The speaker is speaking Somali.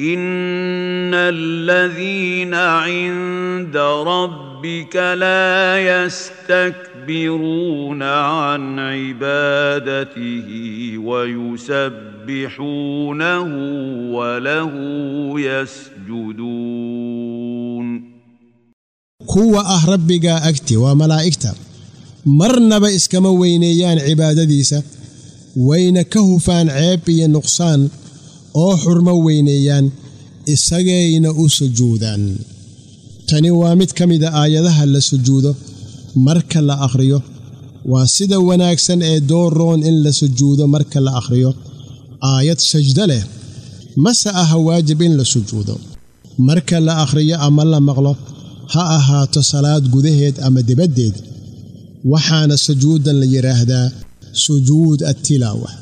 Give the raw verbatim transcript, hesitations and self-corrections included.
إن الذين عند ربك لا يستكبرون عن عبادته ويسبحونه وله يسجدون kuwa ah rabbiga agti waa malaa'igta marnaba iskama weynayaan cibaadadiisa wayna ka hufaan ceeb iyo nuqsaan oo xurmo weynayaan isagayna u sujuudaan tani waa mid kamida aayadaha la sujuudo marka la akhriyo waa sida wanaagsan ee dooroon in la sujuudo marka la akhriyo aayad sajda leh mase aha waajib in la sujuudo marka la akhriyo ama la maqlo ha ahaato salaad gudaheed ama dibaddeed waxaana sujuudan la yiraahdaa sujuud at-tilaawa